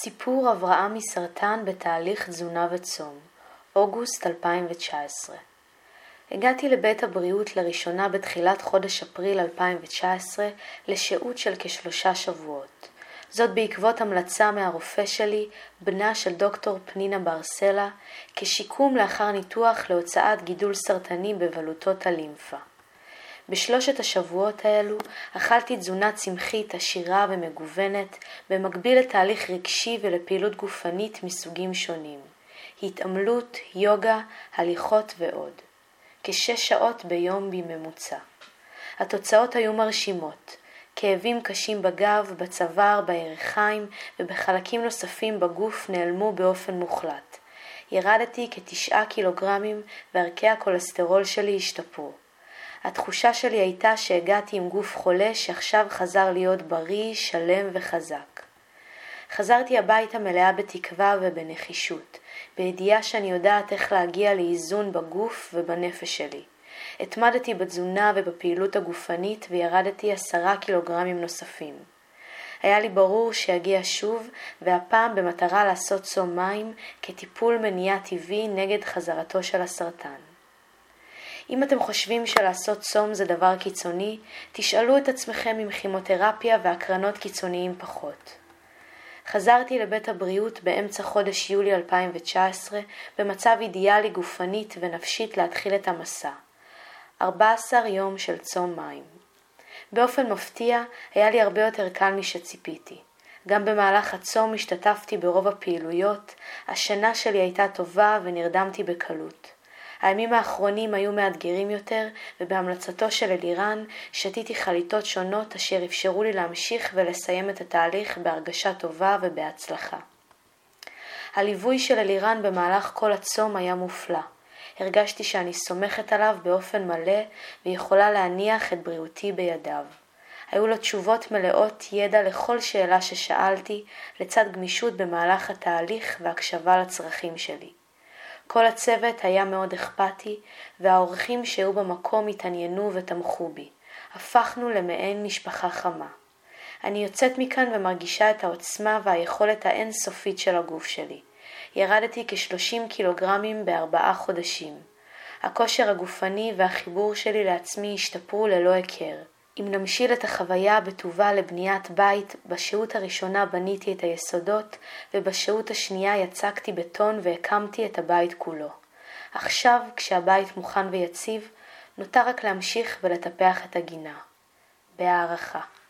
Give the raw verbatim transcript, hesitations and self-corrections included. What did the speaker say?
סיפור הבראה מסרטן בתהליך תזונה וצום, אוגוסט אלפיים תשע עשרה. הגעתי לבית הבריאות לראשונה בתחילת חודש אפריל אלפיים תשע עשרה לשהות של כשלושה שבועות. זאת בעקבות המלצה מהרופא שלי, בנה של דוקטור פנינה ברסלה, כשיקום לאחר ניתוח להוצאת גידול סרטני בבלוטות הלימפה. בשלושת השבועות האלו אכלתי תזונה צמחית עשירה ומגוונת, במקביל לתהליך רגשי ולפעילות גופנית מסוגים שונים. התעמלות, יוגה, הליכות ועוד. כשש שעות ביום בממוצע. התוצאות היו מרשימות. כאבים קשים בגב, בצוואר, בירכיים ובחלקים נוספים בגוף נעלמו באופן מוחלט. ירדתי כתשעה קילוגרמים וערכי הכולסטרול שלי השתפרו. התחושה שלי הייתה שהגעתי עם גוף חולה שעכשיו חזר להיות בריא, שלם וחזק. חזרתי הביתה מלאה בתקווה ובנחישות, בידיעה שאני יודעת איך להגיע לאיזון בגוף ובנפש שלי. התמדתי בתזונה ובפעילות הגופנית וירדתי עשרה קילוגרמים נוספים. היה לי ברור שיגיע שוב, והפעם במטרה לעשות צום מים כטיפול מניעה טבעי נגד חזרתו של הסרטן. אם אתם חושבים שלעשות צום זה דבר קיצוני, תשאלו את עצמכם עם כימותרפיה והקרנות קיצוניים פחות. חזרתי לבית הבריאות באמצע חודש יולי אלפיים תשע עשרה במצב אידיאלי גופנית ונפשית להתחיל את המסע. ארבעה עשר יום של צום מים. באופן מפתיע היה לי הרבה יותר קל משציפיתי. גם במהלך הצום השתתפתי ברוב הפעילויות, השינה שלי הייתה טובה ונרדמתי בקלות. הימים האחרונים היו מאתגרים יותר, ובהמלצתו של אלירן שתיתי חליטות שונות אשר אפשרו לי להמשיך ולסיים את התהליך בהרגשה טובה ובהצלחה. הליווי של אלירן במהלך כל הצום היה מופלא. הרגשתי שאני סומכת עליו באופן מלא ויכולה להניח את בריאותי בידיו. היו לו תשובות מלאות ידע לכל שאלה ששאלתי, לצד גמישות במהלך התהליך והקשבה לצרכים שלי. כל הצוות היה מאוד אכפתי, והאורחים שהיו במקום התעניינו ותמכו בי. הפכנו למעין משפחה חמה. אני יוצאת מכאן ומרגישה את העוצמה והיכולת האינסופית של הגוף שלי. ירדתי כ-שלושים קילוגרמים בארבעה חודשים. הכושר הגופני והחיבור שלי לעצמי השתפרו ללא הכר. אם נמשיל את החוויה בטובה לבניית בית, בשהות הראשונה בניתי את היסודות, ובשהות השנייה יצקתי בטון והקמתי את הבית כולו. עכשיו, כשהבית מוכן ויציב, נותר רק להמשיך ולטפח את הגינה. בהערכה.